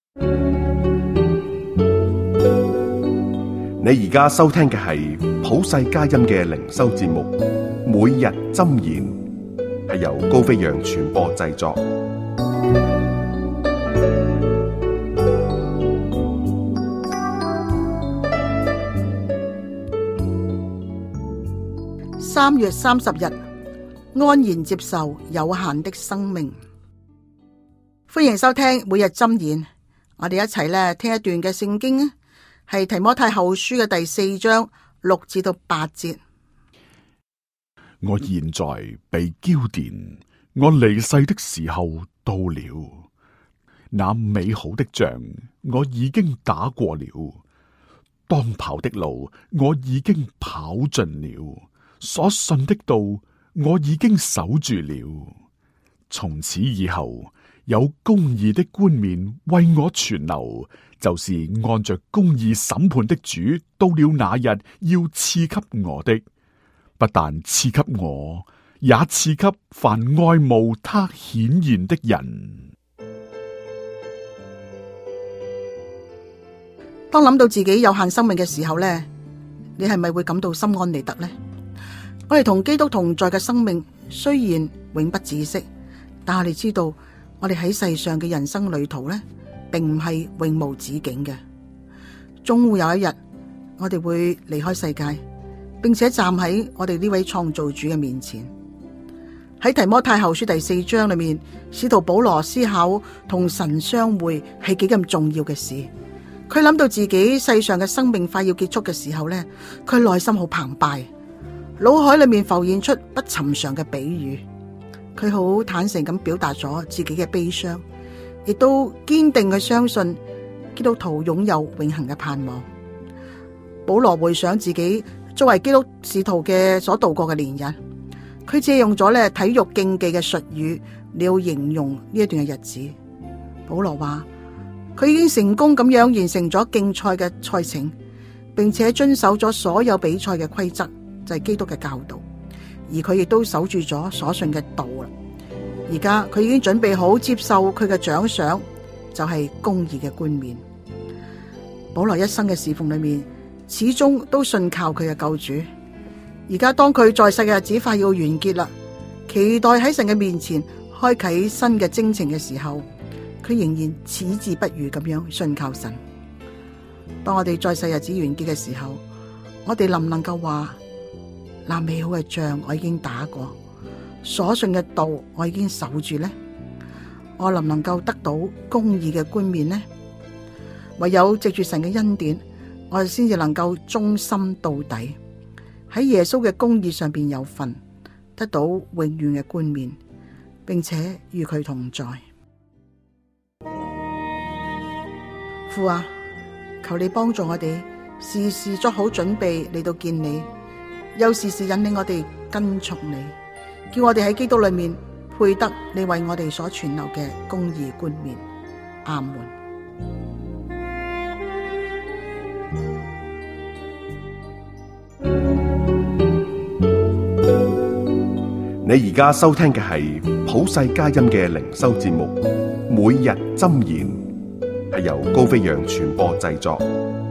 你而家收聽嘅係普世佳音嘅靈修節目，每日箴言，係由高飛揚傳播製作。 3月30日，安然接受有限的生命。歡迎收聽每日箴言，我哋一齊咧聽一段嘅聖經啊，係提摩太後書嘅第4章6至到8節。 我現在被澆奠，我離世的時候到了。那美好的仗我已經打過了，當跑的路我已經跑盡了，所信的道我已經守住了。從此以後，有公義的冠冕為我存留，就是按着公義審判的主到了那日要賜給我的，不但賜給我，也賜給凡愛慕他顯現的人。 當諗到自己有限生命嘅時候呢，你係咪會感到心安理得呢？我哋同基督同在嘅生命雖然永不止息，但係你知道我哋喺世上嘅人生旅途呢，並唔係永無止境嘅。終會有一日，我哋會離開世界，並且站喺我哋呢位創造主嘅面前。喺提摩太後書第4章裏面，使徒保羅思考同神相會係幾咁重要嘅事。佢諗到自己世上嘅生命快要結束嘅時候呢，佢內心好澎湃，腦海裏面浮現出不尋常嘅比喻。佢好坦誠咁表達咗自己嘅悲傷，亦都堅定去相信基督徒擁有永恆嘅盼望。保羅回想自己作為基督使徒嘅所度過嘅年日，佢借用咗體育競技嘅術語嚟形容呢一段嘅日子。保羅話佢已經成功咁樣完成咗競賽嘅賽程，並且遵守咗所有比賽嘅規則，就係基督嘅教導。而佢亦都守住咗所信嘅道啦。而家佢已經準備好接受佢嘅獎賞，就係公義嘅冠冕。保羅一生嘅侍奉裏面，始終都信靠佢嘅救主。而家當佢在世嘅日子快要完結啦，期待喺神嘅面前開啟新嘅征程嘅時候，佢仍然矢志不渝咁樣信靠神。當我哋在世日子完結嘅時候，我哋能唔能夠話，那美好嘅仗我已經打過，所信嘅道我已經守住呢？我能唔能夠得到公義嘅冠冕呢？唯有藉住神嘅恩典，我哋先至能夠忠心到底，喺耶穌嘅公義上邊有份，得到永遠嘅冠冕，並且與佢同在。父啊，求你幫助我哋，時時作好準備嚟到見你，又時時引領我哋跟從你，叫我哋喺基督裏面配得你為我哋所存留嘅公義冠冕。阿門。 你而家收聽嘅係普世佳音嘅靈修節目，每日箴言，係由高飛揚傳播製作。